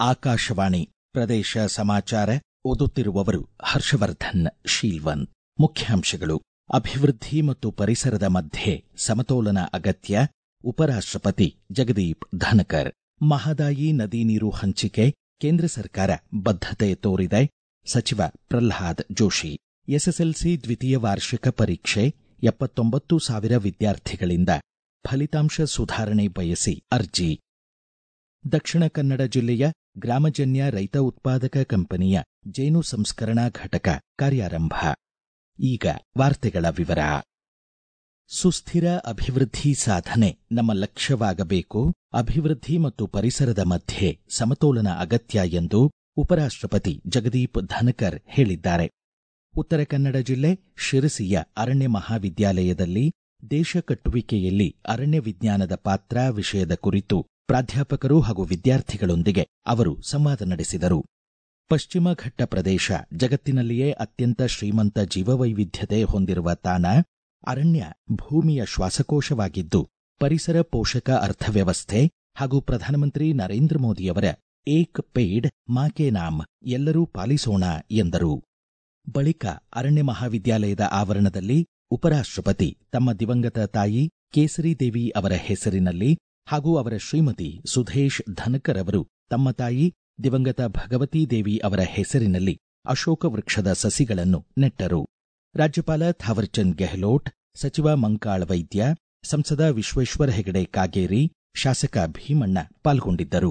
ಆಕಾಶವಾಣಿ ಪ್ರದೇಶ ಸಮಾಚಾರ ಓದುತ್ತಿರುವವರು ಹರ್ಷವರ್ಧನ್ ಶೀಲ್ವಂತ್. ಮುಖ್ಯಾಂಶಗಳು. ಅಭಿವೃದ್ಧಿ ಮತ್ತು ಪರಿಸರದ ಮಧ್ಯೆ ಸಮತೋಲನ ಅಗತ್ಯ. ಉಪರಾಷ್ಟ್ರಪತಿ ಜಗದೀಪ್ ಧನಕರ್. ಮಹದಾಯಿ ನದಿ ನೀರು ಹಂಚಿಕೆ ಕೇಂದ್ರ ಸರ್ಕಾರ ಬದ್ಧತೆ ತೋರಿದೆ. ಸಚಿವ ಪ್ರಹ್ಲಾದ್ ಜೋಶಿ. ಎಸ್ಎಸ್ಎಲ್ಸಿ ದ್ವಿತೀಯ ವಾರ್ಷಿಕ ಪರೀಕ್ಷೆ 79,000 ವಿದ್ಯಾರ್ಥಿಗಳಿಂದ ಫಲಿತಾಂಶ ಸುಧಾರಣೆ ಬಯಸಿ ಅರ್ಜಿ. ದಕ್ಷಿಣ ಕನ್ನಡ ಜಿಲ್ಲೆಯ ಗ್ರಾಮಜನ್ಯ ರೈತ ಉತ್ಪಾದಕ ಕಂಪನಿಯ ಜೇನು ಸಂಸ್ಕರಣಾ ಘಟಕ ಕಾರ್ಯಾರಂಭ. ಈಗ ವಾರ್ತೆಗಳ ವಿವರ. ಸುಸ್ಥಿರ ಅಭಿವೃದ್ಧಿ ಸಾಧನೆ ನಮ್ಮ ಲಕ್ಷ್ಯವಾಗಬೇಕು. ಅಭಿವೃದ್ಧಿ ಮತ್ತು ಪರಿಸರದ ಮಧ್ಯೆ ಸಮತೋಲನ ಅಗತ್ಯ ಎಂದು ಉಪರಾಷ್ಟ್ರಪತಿ ಜಗದೀಪ್ ಧನಕರ್ ಹೇಳಿದ್ದಾರೆ. ಉತ್ತರ ಕನ್ನಡ ಜಿಲ್ಲೆ ಶಿರಸಿಯ ಅರಣ್ಯ ಮಹಾವಿದ್ಯಾಲಯದಲ್ಲಿ ದೇಶ ಕಟ್ಟುವಿಕೆಯಲ್ಲಿ ಅರಣ್ಯ ವಿಜ್ಞಾನದ ಪಾತ್ರ ವಿಷಯದ ಕುರಿತು ಪ್ರಾಧ್ಯಾಪಕರು ಹಾಗೂ ವಿದ್ಯಾರ್ಥಿಗಳೊಂದಿಗೆ ಅವರು ಸಂವಾದ ನಡೆಸಿದರು. ಪಶ್ಚಿಮ ಘಟ್ಟ ಪ್ರದೇಶ ಜಗತ್ತಿನಲ್ಲಿಯೇ ಅತ್ಯಂತ ಶ್ರೀಮಂತ ಜೀವವೈವಿಧ್ಯತೆ ಹೊಂದಿರುವ ತಾಣ. ಅರಣ್ಯ ಭೂಮಿಯ ಶ್ವಾಸಕೋಶವಾಗಿದ್ದು ಪರಿಸರ ಪೋಷಕ ಅರ್ಥವ್ಯವಸ್ಥೆ ಹಾಗೂ ಪ್ರಧಾನಮಂತ್ರಿ ನರೇಂದ್ರ ಮೋದಿಯವರ ಏಕ್ ಪೇಡ್ ಮಾ ಕೆ ನಾಮ್ ಎಲ್ಲರೂ ಪಾಲಿಸೋಣ ಎಂದರು. ಬಳಿಕ ಅರಣ್ಯ ಮಹಾವಿದ್ಯಾಲಯದ ಆವರಣದಲ್ಲಿ ಉಪರಾಷ್ಟ್ರಪತಿ ತಮ್ಮ ದಿವಂಗತ ತಾಯಿ ಕೇಸರಿದೇವಿ ಅವರ ಹೆಸರಿನಲ್ಲಿ ಹಾಗೂ ಅವರ ಶ್ರೀಮತಿ ಸುಧೇಶ್ ಧನಕರ್ ಅವರು ತಮ್ಮ ತಾಯಿ ದಿವಂಗತ ಭಗವತೀ ದೇವಿ ಅವರ ಹೆಸರಿನಲ್ಲಿ ಅಶೋಕ ವೃಕ್ಷದ ಸಸಿಗಳನ್ನು ನೆಟ್ಟರು. ರಾಜ್ಯಪಾಲ ಥಾವರ್ಚಂದ್ ಗೆಹ್ಲೋಟ್, ಸಚಿವ ಮಂಕಾಳ್ ವೈದ್ಯ, ಸಂಸದ ವಿಶ್ವೇಶ್ವರ ಹೆಗಡೆ ಕಾಗೇರಿ, ಶಾಸಕ ಭೀಮಣ್ಣ ಪಾಲ್ಗೊಂಡಿದ್ದರು.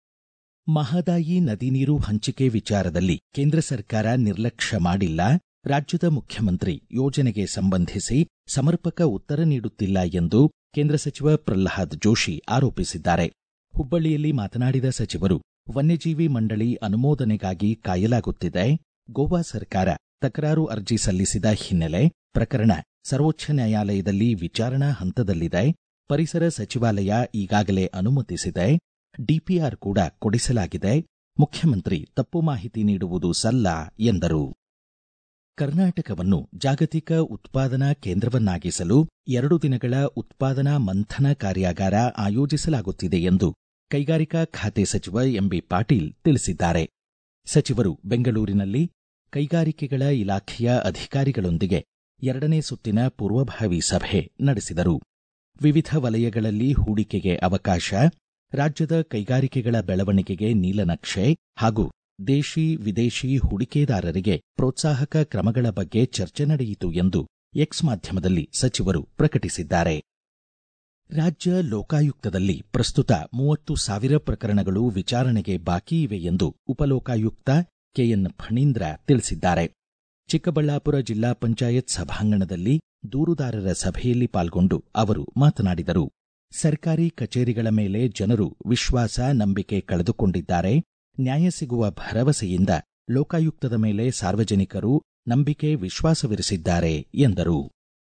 ಮಹದಾಯಿ ನದಿ ನೀರು ಹಂಚಿಕೆ ವಿಚಾರದಲ್ಲಿ ಕೇಂದ್ರ ಸರ್ಕಾರ ನಿರ್ಲಕ್ಷ್ಯ ಮಾಡಿಲ್ಲ. ರಾಜ್ಯದ ಮುಖ್ಯಮಂತ್ರಿ ಯೋಜನೆಗೆ ಸಂಬಂಧಿಸಿ ಸಮರ್ಪಕ ಉತ್ತರ ನೀಡುತ್ತಿಲ್ಲ ಎಂದು ಕೇಂದ್ರ ಸಚಿವ ಪ್ರಹ್ಲಾದ್ ಜೋಶಿ ಆರೋಪಿಸಿದ್ದಾರೆ. ಹುಬ್ಬಳ್ಳಿಯಲ್ಲಿ ಮಾತನಾಡಿದ ಸಚಿವರು, ವನ್ಯಜೀವಿ ಮಂಡಳಿ ಅನುಮೋದನೆಗಾಗಿ ಕಾಯಲಾಗುತ್ತಿದೆ. ಗೋವಾ ಸರ್ಕಾರ ತಕರಾರು ಅರ್ಜಿ ಸಲ್ಲಿಸಿದ ಹಿನ್ನೆಲೆ ಪ್ರಕರಣ ಸರ್ವೋಚ್ಚ ನ್ಯಾಯಾಲಯದಲ್ಲಿ ವಿಚಾರಣಾ ಹಂತದಲ್ಲಿದೆ. ಪರಿಸರ ಸಚಿವಾಲಯ ಈಗಾಗಲೇ ಅನುಮತಿಸಿದೆ. ಡಿಪಿಆರ್ ಕೂಡ ಕೊಡಿಸಲಾಗಿದೆ. ಮುಖ್ಯಮಂತ್ರಿ ತಪ್ಪು ಮಾಹಿತಿ ನೀಡುವುದು ಸಲ್ಲ ಎಂದರು. ಕರ್ನಾಟಕವನ್ನು ಜಾಗತಿಕ ಉತ್ಪಾದನಾ ಕೇಂದ್ರವನ್ನಾಗಿಸಲು 2 ದಿನಗಳ ಉತ್ಪಾದನಾ ಮಂಥನ ಕಾರ್ಯಾಗಾರ ಆಯೋಜಿಸಲಾಗುತ್ತಿದೆ ಎಂದು ಕೈಗಾರಿಕಾ ಖಾತೆ ಸಚಿವ ಎಂಬಿ ಪಾಟೀಲ್ ತಿಳಿಸಿದ್ದಾರೆ. ಸಚಿವರು ಬೆಂಗಳೂರಿನಲ್ಲಿ ಕೈಗಾರಿಕೆಗಳ ಇಲಾಖೆಯ ಅಧಿಕಾರಿಗಳೊಂದಿಗೆ 2ನೇ ಸುತ್ತಿನ ಪೂರ್ವಭಾವಿ ಸಭೆ ನಡೆಸಿದರು. ವಿವಿಧ ವಲಯಗಳಲ್ಲಿ ಹೂಡಿಕೆಗೆ ಅವಕಾಶ, ರಾಜ್ಯದ ಕೈಗಾರಿಕೆಗಳ ಬೆಳವಣಿಗೆಗೆ ನೀಲನಕ್ಷೆ ಹಾಗೂ ದೇಶಿ ವಿದೇಶಿ ಹೂಡಿಕೆದಾರರಿಗೆ ಪ್ರೋತ್ಸಾಹಕ ಕ್ರಮಗಳ ಬಗ್ಗೆ ಚರ್ಚೆ ನಡೆಯಿತು ಎಂದು ಎಕ್ಸ್ ಮಾಧ್ಯಮದಲ್ಲಿ ಸಚಿವರು ಪ್ರಕಟಿಸಿದ್ದಾರೆ. ರಾಜ್ಯ ಲೋಕಾಯುಕ್ತದಲ್ಲಿ ಪ್ರಸ್ತುತ 30,000 ಪ್ರಕರಣಗಳು ವಿಚಾರಣೆಗೆ ಬಾಕಿ ಇವೆ ಎಂದು ಉಪಲೋಕಾಯುಕ್ತ ಕೆಎನ್ ಫಣೀಂದ್ರ ತಿಳಿಸಿದ್ದಾರೆ. ಚಿಕ್ಕಬಳ್ಳಾಪುರ ಜಿಲ್ಲಾ ಪಂಚಾಯತ್ ಸಭಾಂಗಣದಲ್ಲಿ ದೂರುದಾರರ ಸಭೆಯಲ್ಲಿ ಪಾಲ್ಗೊಂಡು ಅವರು ಮಾತನಾಡಿದರು. ಸರ್ಕಾರಿ ಕಚೇರಿಗಳ ಮೇಲೆ ಜನರು ವಿಶ್ವಾಸ, ನಂಬಿಕೆ ಕಳೆದುಕೊಂಡಿದ್ದಾರೆ. ನ್ಯಾಯ ಸಿಗುವ ಭರವಸೆಯಿಂದ ಲೋಕಾಯುಕ್ತದ ಮೇಲೆ ಸಾರ್ವಜನಿಕರು ನಂಬಿಕೆ, ವಿಶ್ವಾಸವಿರಿಸಿದ್ದಾರೆ ಎಂದರು.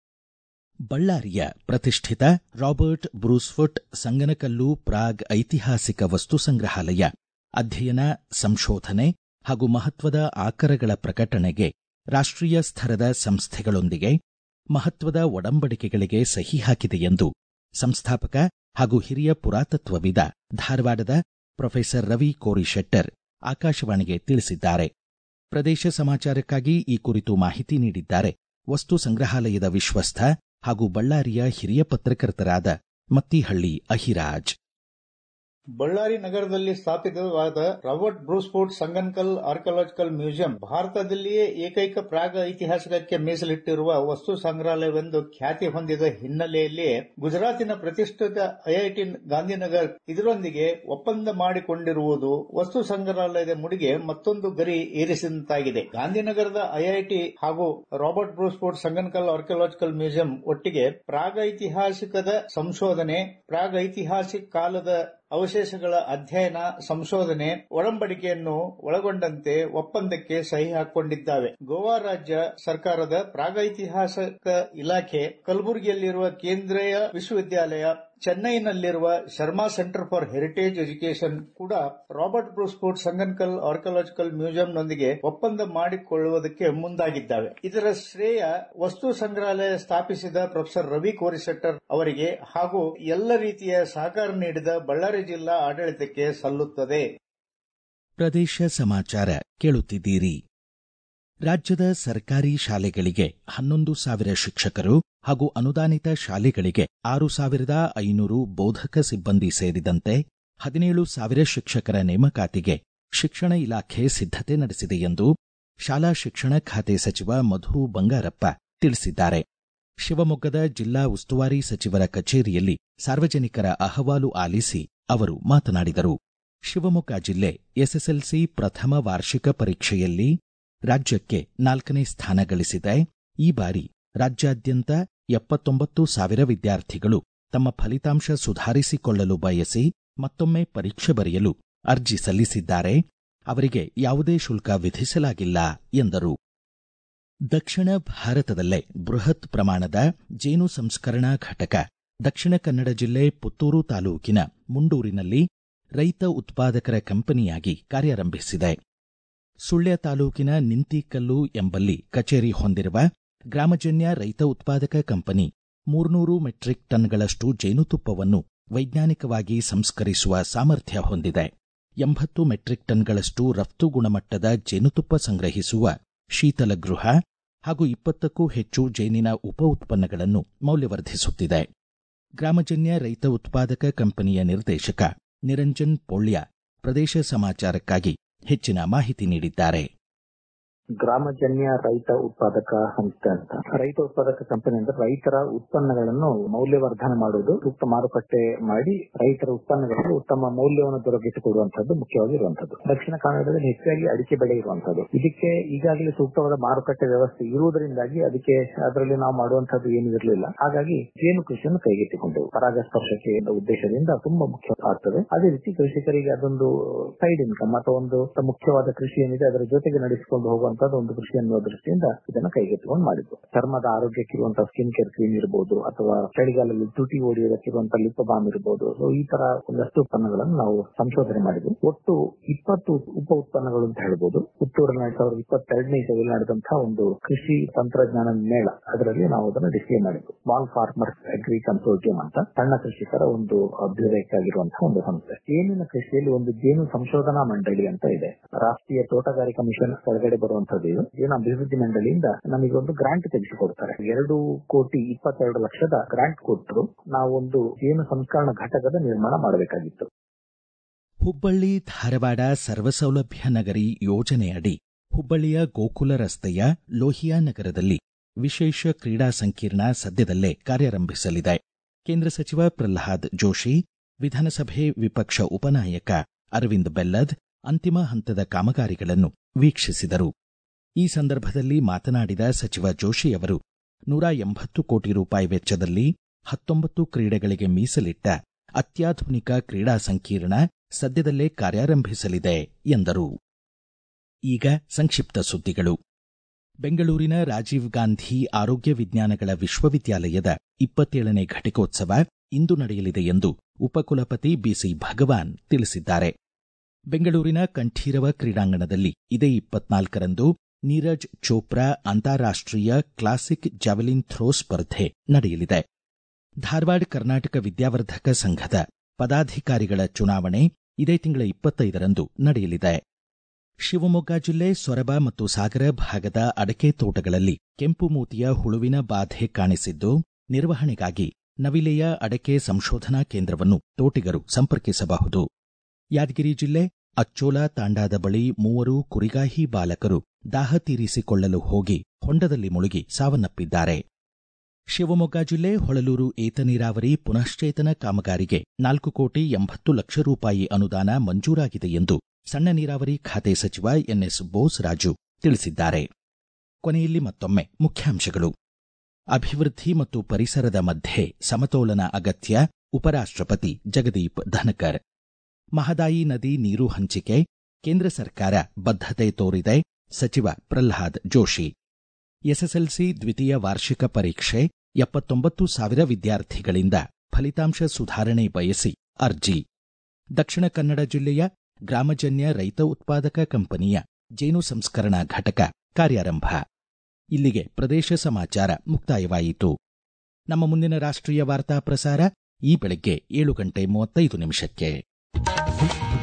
ಬಳ್ಳಾರಿಯ ಪ್ರತಿಷ್ಠಿತ ರಾಬರ್ಟ್ ಬ್ರೂಸ್ಫುಟ್ ಸಂಗನಕಲ್ಲು ಪ್ರಾಗ್ ಐತಿಹಾಸಿಕ ವಸ್ತು ಸಂಗ್ರಹಾಲಯ ಅಧ್ಯಯನ, ಸಂಶೋಧನೆ ಹಾಗೂ ಮಹತ್ವದ ಆಕರಗಳ ಪ್ರಕಟಣೆಗೆ ರಾಷ್ಟ್ರೀಯ ಸ್ತರದ ಸಂಸ್ಥೆಗಳೊಂದಿಗೆ ಮಹತ್ವದ ಒಡಂಬಡಿಕೆಗಳಿಗೆ ಸಹಿ ಹಾಕಿದೆ ಎಂದು ಸಂಸ್ಥಾಪಕ ಹಾಗೂ ಹಿರಿಯ ಪುರಾತತ್ವವಿದ ಧಾರವಾಡದ ಪ್ರೊಫೆಸರ್ ರವಿ ಕೋರಿಶೆಟ್ಟರ್ ಆಕಾಶವಾಣಿಗೆ ತಿಳಿಸಿದ್ದಾರೆ. ಪ್ರದೇಶ ಸಮಾಚಾರಕ್ಕಾಗಿ ಈ ಕುರಿತು ಮಾಹಿತಿ ನೀಡಿದ್ದಾರೆ ವಸ್ತು ಸಂಗ್ರಹಾಲಯದ ವಿಶ್ವಸ್ಥ ಹಾಗೂ ಬಳ್ಳಾರಿಯ ಹಿರಿಯ ಪತ್ರಕರ್ತರಾದ ಮತ್ತಿಹಳ್ಳಿ ಅಹಿರಾಜ್. ಬಳ್ಳಾರಿ ನಗರದಲ್ಲಿ ಸ್ಥಾಪಿತವಾದ Robert Bruce Foote Sanganakal archaeological museum ಭಾರತದಲ್ಲಿಯೇ ಏಕೈಕ ಪ್ರಾಗ ಐತಿಹಾಸಿಕಕ್ಕೆ ಮೀಸಲಿಟ್ಟಿರುವ ವಸ್ತು ಸಂಗ್ರಹಾಲಯವೆಂದು ಖ್ಯಾತಿ ಹೊಂದಿದ ಹಿನ್ನೆಲೆಯಲ್ಲಿ ಗುಜರಾತಿನ ಪ್ರತಿಷ್ಠಿತ ಐಐಟಿ ಗಾಂಧಿನಗರ್ ಇದರೊಂದಿಗೆ ಒಪ್ಪಂದ ಮಾಡಿಕೊಂಡಿರುವುದು ವಸ್ತು ಸಂಗ್ರಹಾಲಯದ ಮುಡಿಗೆ ಮತ್ತೊಂದು ಗರಿ ಏರಿಸಿದಂತಾಗಿದೆ. ಗಾಂಧಿನಗರದ ಐಐಟಿ ಹಾಗೂ Robert Bruce Foote Sanganakal archaeological museum ಒಟ್ಟಿಗೆ ಪ್ರಾಗೈತಿಹಾಸಿಕದ ಸಂಶೋಧನೆ, ಪ್ರಾಗೈತಿಹಾಸಿಕ ಕಾಲದ ಅವಶೇಷಗಳ ಅಧ್ಯಯನ, ಸಂಶೋಧನೆ ಒಡಂಬಡಿಕೆಯನ್ನು ಒಳಗೊಂಡಂತೆ ಒಪ್ಪಂದಕ್ಕೆ ಸಹಿ ಹಾಕಿಕೊಂಡಿದ್ದಾವೆ. ಗೋವಾ ರಾಜ್ಯ ಸರ್ಕಾರದ ಪ್ರಾಗೈತಿಹಾಸಿಕ ಇಲಾಖೆ, ಕಲಬುರಗಿಯಲ್ಲಿರುವ ಕೇಂದ್ರೀಯ ವಿಶ್ವವಿದ್ಯಾಲಯ, ಚೆನ್ನೈನಲ್ಲಿರುವ Sharma centre for heritage education ಕೂಡ ರಾಬರ್ಟ್ ಬ್ರೂಸ್ಫುಟ್ ಸಂಗನಕಲ್ ಆರ್ಕಿಯಾಲಜಿಕಲ್ ಮ್ಯೂಸಿಯಂನೊಂದಿಗೆ ಒಪ್ಪಂದ ಮಾಡಿಕೊಳ್ಳುವುದಕ್ಕೆ ಮುಂದಾಗಿದ್ದಾವೆ. ಇದರ ಶ್ರೇಯ ವಸ್ತು ಸಂಗ್ರಹಾಲಯ ಸ್ಥಾಪಿಸಿದ ಪ್ರೊಫೆಸರ್ ರವಿ ಕೋರಿಶೆಟ್ಟರ್ ಅವರಿಗೆ ಹಾಗೂ ಎಲ್ಲ ರೀತಿಯ ಸಹಕಾರ ನೀಡಿದ ಬಳ್ಳಾರಿ ಜಿಲ್ಲಾ ಆಡಳಿತಕ್ಕೆ ಸಲ್ಲುತ್ತದೆ. ಪ್ರದೇಶ ಸಮಾಚಾರ ಕೇಳುತ್ತಿದ್ದೀರಿ. ರಾಜ್ಯದ ಸರ್ಕಾರಿ ಶಾಲೆಗಳಿಗೆ 11,000 ಶಿಕ್ಷಕರು ಹಾಗೂ ಅನುದಾನಿತ ಶಾಲೆಗಳಿಗೆ 6,500 ಬೋಧಕ ಸಿಬ್ಬಂದಿ ಸೇರಿದಂತೆ 17,000 ಶಿಕ್ಷಕರ ನೇಮಕಾತಿಗೆ ಶಿಕ್ಷಣ ಇಲಾಖೆ ಸಿದ್ಧತೆ ನಡೆಸಿದೆ ಎಂದು ಶಾಲಾ ಶಿಕ್ಷಣ ಖಾತೆ ಸಚಿವ ಮಧು ಬಂಗಾರಪ್ಪ ತಿಳಿಸಿದ್ದಾರೆ. ಶಿವಮೊಗ್ಗದ ಜಿಲ್ಲಾ ಉಸ್ತುವಾರಿ ಸಚಿವರ ಕಚೇರಿಯಲ್ಲಿ ಸಾರ್ವಜನಿಕರ ಅಹವಾಲು ಆಲಿಸಿ ಅವರು ಮಾತನಾಡಿದರು. ಶಿವಮೊಗ್ಗ ಜಿಲ್ಲೆ ಎಸ್ಎಸ್ಎಲ್ಸಿ ಪ್ರಥಮ ವಾರ್ಷಿಕ ಪರೀಕ್ಷೆಯಲ್ಲಿ ರಾಜ್ಯಕ್ಕೆ 4ನೇ ಸ್ಥಾನ ಗಳಿಸಿದೆ. ಈ ಬಾರಿ ರಾಜ್ಯಾದ್ಯಂತ 79,000 ವಿದ್ಯಾರ್ಥಿಗಳು ತಮ್ಮ ಫಲಿತಾಂಶ ಸುಧಾರಿಸಿಕೊಳ್ಳಲು ಬಯಸಿ ಮತ್ತೊಮ್ಮೆ ಪರೀಕ್ಷೆ ಬರೆಯಲು ಅರ್ಜಿ ಸಲ್ಲಿಸಿದ್ದಾರೆ. ಅವರಿಗೆ ಯಾವುದೇ ಶುಲ್ಕ ವಿಧಿಸಲಾಗಿಲ್ಲ ಎಂದರು. ದಕ್ಷಿಣ ಭಾರತದಲ್ಲೇ ಬೃಹತ್ ಪ್ರಮಾಣದ ಜೇನು ಸಂಸ್ಕರಣಾ ಘಟಕ ದಕ್ಷಿಣ ಕನ್ನಡ ಜಿಲ್ಲೆ ಪುತ್ತೂರು ತಾಲೂಕಿನ ಮುಂಡೂರಿನಲ್ಲಿ ರೈತ ಉತ್ಪಾದಕರ ಕಂಪನಿಯಾಗಿ ಕಾರ್ಯಾರಂಭಿಸಿದೆ. ಸುಳ್ಯ ತಾಲೂಕಿನ ನಿಂತಿಕಲ್ಲು ಎಂಬಲ್ಲಿ ಕಚೇರಿ ಹೊಂದಿರುವ ಗ್ರಾಮಜನ್ಯ ರೈತ ಉತ್ಪಾದಕ ಕಂಪನಿ 300 ಮೆಟ್ರಿಕ್ ಟನ್ಗಳಷ್ಟು ಜೇನುತುಪ್ಪವನ್ನು ವೈಜ್ಞಾನಿಕವಾಗಿ ಸಂಸ್ಕರಿಸುವ ಸಾಮರ್ಥ್ಯ ಹೊಂದಿದೆ. 80 ಮೆಟ್ರಿಕ್ ಟನ್ಗಳಷ್ಟು ರಫ್ತು ಗುಣಮಟ್ಟದ ಜೇನುತುಪ್ಪ ಸಂಗ್ರಹಿಸುವ ಶೀತಲ ಗೃಹ ಹಾಗೂ 20ಕ್ಕೂ ಹೆಚ್ಚು ಜೇನಿನ ಉಪ ಉತ್ಪನ್ನಗಳನ್ನು ಮೌಲ್ಯವರ್ಧಿಸುತ್ತಿದೆ. ಗ್ರಾಮಜನ್ಯ ರೈತ ಉತ್ಪಾದಕ ಕಂಪನಿಯ ನಿರ್ದೇಶಕ ನಿರಂಜನ್ ಪೊಳ್ಯ ಪ್ರದೇಶ ಸಮಾಚಾರಕ್ಕಾಗಿ ಹೆಚ್ಚಿನ ಮಾಹಿತಿ ನೀಡಿದ್ದಾರೆ. ಗ್ರಾಮಜನ್ಯ ರೈತ ಉತ್ಪಾದಕ ಸಂಸ್ಥೆ ಅಂತ ರೈತ ಉತ್ಪಾದಕ ಕಂಪನಿ ಅಂದ್ರೆ ರೈತರ ಉತ್ಪನ್ನಗಳನ್ನು ಮೌಲ್ಯವರ್ಧನೆ ಮಾಡುವುದು, ಸೂಕ್ತ ಮಾರುಕಟ್ಟೆ ಮಾಡಿ ರೈತರ ಉತ್ಪನ್ನಗಳಿಗೆ ಉತ್ತಮ ಮೌಲ್ಯವನ್ನು ದೊರಕಿಸಿಕೊಡುವಂತದ್ದು ಮುಖ್ಯವಾಗಿರುವಂತದ್ದು. ದಕ್ಷಿಣ ಕನ್ನಡದಲ್ಲಿ ಹೆಚ್ಚಾಗಿ ಅಡಿಕೆ ಬೆಳೆ ಇರುವಂತದ್ದು. ಇದಕ್ಕೆ ಈಗಾಗಲೇ ಸೂಕ್ತವಾದ ಮಾರುಕಟ್ಟೆ ವ್ಯವಸ್ಥೆ ಇರುವುದರಿಂದಾಗಿ ಅದರಲ್ಲಿ ನಾವು ಮಾಡುವಂತದ್ದು ಏನೂ ಇರಲಿಲ್ಲ. ಹಾಗಾಗಿ ಜೇನು ಕೃಷಿಯನ್ನು ಕೈಗೆತ್ತಿಕೊಂಡೆವು. ಪರಾಗಸ್ಪರ್ಶಕ್ಕೆ ಉದ್ದೇಶದಿಂದ ತುಂಬಾ ಮುಖ್ಯ ಆಗ್ತದೆ. ಅದೇ ರೀತಿ ಕೃಷಿಕರಿಗೆ ಅದೊಂದು ಸೈಡ್ ಇನ್ಕಮ್ ಅಥವಾ ಒಂದು ಮುಖ್ಯವಾದ ಕೃಷಿ ಏನಿದೆ ಅದರ ಜೊತೆಗೆ ನಡೆಸಿಕೊಂಡು ಹೋಗುವಂತ ಒಂದು ಕೃಷಿ ಅನ್ನುವ ದೃಷ್ಟಿಯಿಂದ ಇದನ್ನು ಕೈಗೆತ್ತಿಕೊಂಡು ಮಾಡಿದ್ದು. ಚರ್ಮದ ಆರೋಗ್ಯಕ್ಕಿರುವಂತಹ ಸ್ಕಿನ್ ಕೇರ್ ಕ್ರೀಮ್ ಇರಬಹುದು ಅಥವಾ ಚಳಿಗಾಲದಲ್ಲಿ ತುಟಿ ಓಡಿಯೋದಕ್ಕಿರುವಂತಹ ಲಿಪ್ ಬಾಮ್ ಇರಬಹುದು. ಈ ತರ ಒಂದಷ್ಟು ಉತ್ಪನ್ನಗಳನ್ನು ನಾವು ಸಂಶೋಧನೆ ಮಾಡಿದ್ವಿ. ಒಟ್ಟು 20 ಉಪ ಉತ್ಪನ್ನಗಳು ಅಂತ ಹೇಳ್ಬೋದು. ಪುತ್ತೂರಿನ 2022ನೇ ಇಸವಿಯಲ್ಲಿ ನಡೆದಂತಹ ಒಂದು ಕೃಷಿ ತಂತ್ರಜ್ಞಾನ ಮೇಳ, ಅದರಲ್ಲಿ ನಾವು ಅದನ್ನು ಡಿಸ್ಪ್ಲೇ ಮಾಡಿದ್ವಿ. ಸ್ಮಾಲ್ ಫಾರ್ಮರ್ಸ್ ಅಗ್ರಿ ಕನ್ಸೋರ್ಟಿಯಂ ಅಂತ ಸಣ್ಣ ಕೃಷಿಕರ ಒಂದು ಅಭ್ಯುದಯಕ್ಕಾಗಿರುವಂತಹ ಒಂದು ಸಂಸ್ಥೆ. ಜೇನಿನ ಕೃಷಿಯಲ್ಲಿ ಒಂದು ಜೇನು ಸಂಶೋಧನಾ ಮಂಡಳಿ ಅಂತ ಇದೆ. ರಾಷ್ಟ್ರೀಯ ತೋಟಗಾರಿಕಾ ಮಿಷನ್ ಕೆಳಗಡೆ ಬರುವಂತದ್ದು. ಜೇನು ಅಭಿವೃದ್ಧಿ ಮಂಡಳಿಯಿಂದ ನಮಗೆ ಒಂದು ಗ್ರಾಂಟ್ ತೆಗೆಸಿಕೊಡ್ತಾರೆ. 2,22,00,000 ಗ್ರಾಂಟ್ ಕೊಟ್ಟರು. ನಾವು ಒಂದು ಜೇನು ಸಂಸ್ಕರಣಾ ಘಟಕದ ನಿರ್ಮಾಣ ಮಾಡಬೇಕಾಗಿತ್ತು. ಹುಬ್ಬಳ್ಳಿ ಧಾರವಾಡ ಸರ್ವಸೌಲಭ್ಯ ನಗರಿ ಯೋಜನೆಯಡಿ ಹುಬ್ಬಳ್ಳಿಯ ಗೋಕುಲ ರಸ್ತೆಯ ಲೋಹಿಯಾ ನಗರದಲ್ಲಿ ವಿಶೇಷ ಕ್ರೀಡಾ ಸಂಕೀರ್ಣ ಸದ್ಯದಲ್ಲೇ ಕಾರ್ಯಾರಂಭಿಸಲಿದೆ. ಕೇಂದ್ರ ಸಚಿವ ಪ್ರಹ್ಲಾದ್ ಜೋಶಿ, ವಿಧಾನಸಭೆ ವಿಪಕ್ಷ ಉಪನಾಯಕ ಅರವಿಂದ್ ಬೆಲ್ಲದ್ ಅಂತಿಮ ಹಂತದ ಕಾಮಗಾರಿಗಳನ್ನು ವೀಕ್ಷಿಸಿದರು. ಈ ಸಂದರ್ಭದಲ್ಲಿ ಮಾತನಾಡಿದ ಸಚಿವ ಜೋಶಿ ಅವರು 180 ಕೋಟಿ ರೂಪಾಯಿ ವೆಚ್ಚದಲ್ಲಿ 19 ಕ್ರೀಡೆಗಳಿಗೆ ಮೀಸಲಿಟ್ಟ ಅತ್ಯಾಧುನಿಕ ಕ್ರೀಡಾ ಸಂಕೀರ್ಣ ಸದ್ಯದಲ್ಲೇ ಕಾರ್ಯಾರಂಭಿಸಲಿದೆ ಎಂದರು. ಈಗ ಸಂಕ್ಷಿಪ್ತ ಸುದ್ದಿಗಳು. ಬೆಂಗಳೂರಿನ ರಾಜೀವ್ ಗಾಂಧಿ ಆರೋಗ್ಯ ವಿಜ್ಞಾನಗಳ ವಿಶ್ವವಿದ್ಯಾಲಯದ 27ನೇ ಘಟಿಕೋತ್ಸವ ಇಂದು ನಡೆಯಲಿದೆ ಎಂದು ಉಪಕುಲಪತಿ ಬಿಸಿ ಭಗವಾನ್ ತಿಳಿಸಿದ್ದಾರೆ. ಬೆಂಗಳೂರಿನ ಕಂಠೀರವ ಕ್ರೀಡಾಂಗಣದಲ್ಲಿ ಇದೇ 24ರಂದು ನೀರಜ್ ಚೋಪ್ರಾ ಅಂತಾರಾಷ್ಟ್ರೀಯ ಕ್ಲಾಸಿಕ್ ಜಾವೆಲಿನ್ ಥ್ರೋ ಸ್ಪರ್ಧೆ ನಡೆಯಲಿದೆ. ಧಾರವಾಡ ಕರ್ನಾಟಕ ವಿದ್ಯಾವರ್ಧಕ ಸಂಘದ ಪದಾಧಿಕಾರಿಗಳ ಚುನಾವಣೆ ಇದೇ ತಿಂಗಳ 25ರಂದು ನಡೆಯಲಿದೆ. ಶಿವಮೊಗ್ಗ ಜಿಲ್ಲೆ ಸೊರಬ ಮತ್ತು ಸಾಗರ ಭಾಗದ ಅಡಕೆ ತೋಟಗಳಲ್ಲಿ ಕೆಂಪು ಮೂತಿಯ ಹುಳುವಿನ ಬಾಧೆ ಕಾಣಿಸಿದ್ದು, ನಿರ್ವಹಣೆಗಾಗಿ ನವಿಲೆಯ ಅಡಕೆ ಸಂಶೋಧನಾ ಕೇಂದ್ರವನ್ನು ತೋಟಿಗರು ಸಂಪರ್ಕಿಸಬಹುದು. ಯಾದಗಿರಿ ಜಿಲ್ಲೆ ಅಚ್ಚೋಲ ತಾಂಡಾದ ಬಳಿ 3 ಕುರಿಗಾಹಿ ಬಾಲಕರು ದಾಹ ತೀರಿಸಿಕೊಳ್ಳಲು ಹೋಗಿ ಹೊಂಡದಲ್ಲಿ ಮುಳುಗಿ ಸಾವನ್ನಪ್ಪಿದ್ದಾರೆ. ಶಿವಮೊಗ್ಗ ಜಿಲ್ಲೆ ಹೊಳಲೂರು ಏತ ನೀರಾವರಿ ಪುನಶ್ಚೇತನ ಕಾಮಗಾರಿಗೆ 4,80,00,000 ರೂಪಾಯಿ ಅನುದಾನ ಮಂಜೂರಾಗಿದೆ ಎಂದು ಸಣ್ಣ ನೀರಾವರಿ ಖಾತೆ ಸಚಿವ ಎನ್ಎಸ್ ಬೋಸರಾಜು ತಿಳಿಸಿದ್ದಾರೆ. ಕೊನೆಯಲ್ಲಿ ಮತ್ತೊಮ್ಮೆ ಮುಖ್ಯಾಂಶಗಳು. ಅಭಿವೃದ್ಧಿ ಮತ್ತು ಪರಿಸರದ ಮಧ್ಯೆ ಸಮತೋಲನ ಅಗತ್ಯ, ಉಪರಾಷ್ಟ್ರಪತಿ ಜಗದೀಪ್ ಧನಕರ್. ಮಹದಾಯಿ ನದಿ ನೀರು ಹಂಚಿಕೆ, ಕೇಂದ್ರ ಸರ್ಕಾರ ಬದ್ಧತೆ ತೋರಿದೆ, ಸಚಿವ ಪ್ರಹ್ಲಾದ್ ಜೋಶಿ. ಎಸ್ಎಸ್ಎಲ್ಸಿ ದ್ವಿತೀಯ ವಾರ್ಷಿಕ ಪರೀಕ್ಷೆ 79,000 ವಿದ್ಯಾರ್ಥಿಗಳಿಂದ ಫಲಿತಾಂಶ ಸುಧಾರಣೆ ಬಯಸಿ ಅರ್ಜಿ. ದಕ್ಷಿಣ ಕನ್ನಡ ಜಿಲ್ಲೆಯ ಗ್ರಾಮಜನ್ಯ ರೈತ ಉತ್ಪಾದಕ ಕಂಪನಿಯ ಜೇನು ಸಂಸ್ಕರಣಾ ಘಟಕ ಕಾರ್ಯಾರಂಭ. ಇಲ್ಲಿಗೆ ಪ್ರದೇಶ ಸಮಾಚಾರ ಮುಕ್ತಾಯವಾಯಿತು. ನಮ್ಮ ಮುಂದಿನ ರಾಷ್ಟ್ರೀಯ ವಾರ್ತಾ ಪ್ರಸಾರ ಈ ಬೆಳಗ್ಗೆ 7:35 ನಿಮಿಷಕ್ಕೆ.